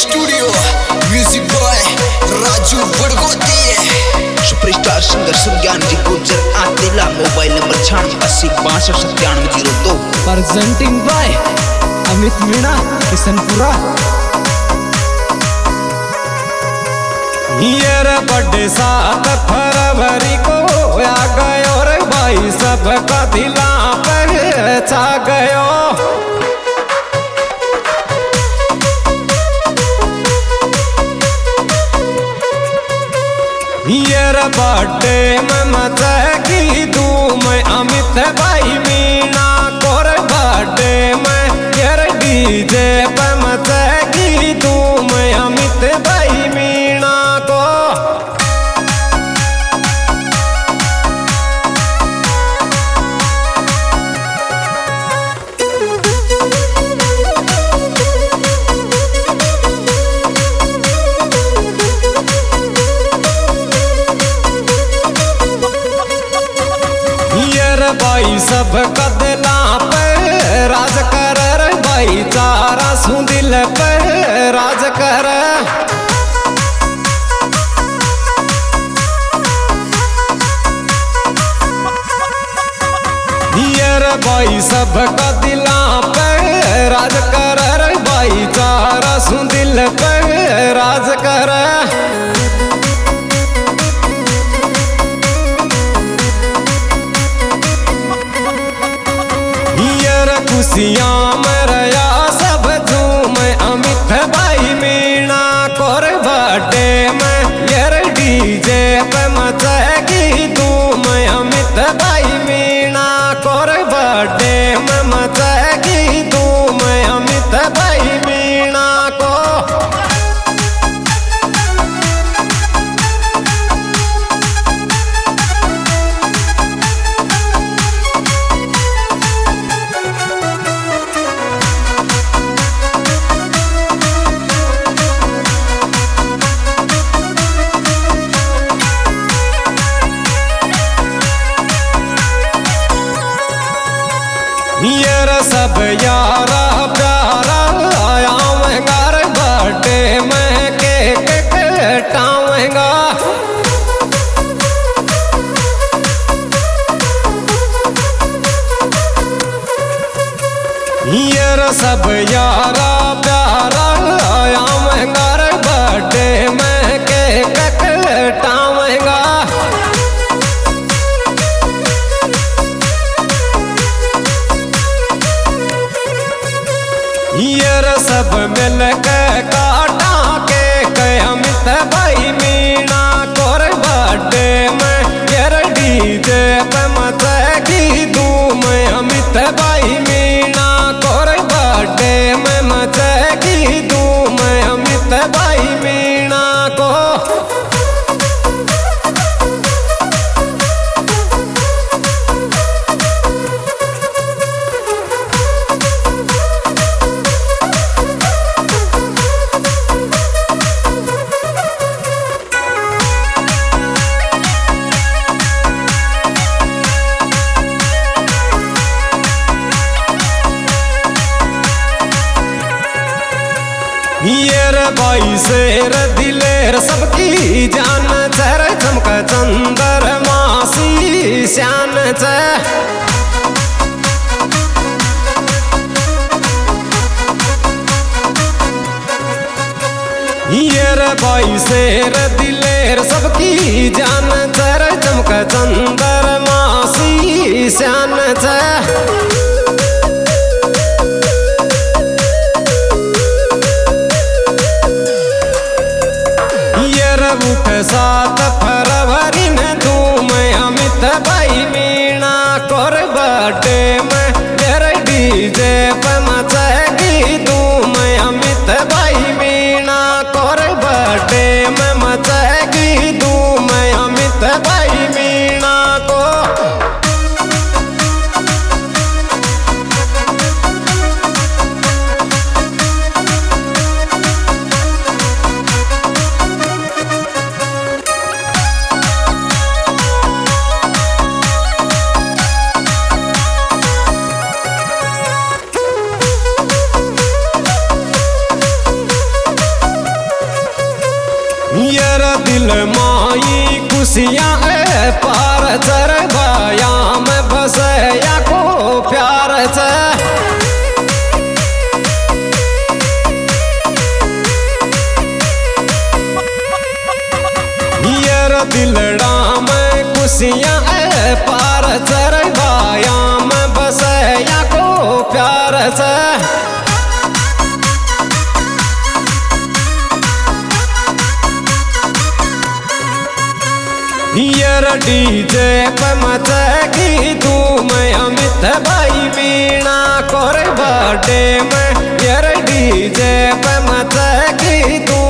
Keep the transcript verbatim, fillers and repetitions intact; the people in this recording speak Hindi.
Studio music boy Raju Badgoti superstar singer Sugyan ji Gurjar आतेला मोबाइल नंबर छियानवे अस्सी बासठ सत्तानवे जीरो दो प्रेजेंटिंग बाय अमित मीणा किशनपुरा। ये बर्थडे सात फरवरी को आ गयो रे भाई सबका दिला पर छा गयो। ये बर्थडे में मचेगी धूम अमित भाई मीणा कोर बर्थडे में ये डीजे पे मचेगी धूम अमित भाई मीणा को। भाई सब कदला पे राज कर भाई चारा सुदिल पे राज कर। भाई सब कदला पे राज कर भाई चारा सुदिल पे राज कर। खुशियाँ में रया सब झूम अमित भाई मीणा कोर बर्थडे में ये डीजे पे मचेगी धूम अमित भाई मीणा कोर बर्थडे में मचेगी धूम अमित भाई मीणा को। ये सब यारा प्यारा आया महंगार बर्थडे में केक कटाऊंगा। ये सब यारा प्यारा आया महंगार बर्थडे में केक कटाऊंगा। ये सब मिल के काटा के अमित भाई मीणा कोर बर्थडे में ये डीजे पे मचेगी धूम अमित भाई मीणा कोर बर्थडे में मचेगी धूम अमित भाई मीणा को। ये भाई शेर दिलेर सबकी जान चर चमक चंदर मासी श्यान च। ये भाई शेर दिलेर सबकी जान चर चमक चंदर मासी श्यान च। उठ सात फरवरी ने धूम अमित भाई मीणा कोर बर्थडे में ये डीजे पे मचेगी धूम अमित भाई मीणा कोर बर्थडे में मचेगी धूम अमित भाई मीणा को। दिल माई खुशियाँ है पार चर भाया में बसया को प्यार से दिलड़ा में खुशियाँ है पार चर भाया में बसया को प्यार से यार डीजे पे मचेगी धूम अमित भाई वीणा कोरे बर्थडे में यार डीजे पे मचेगी धूम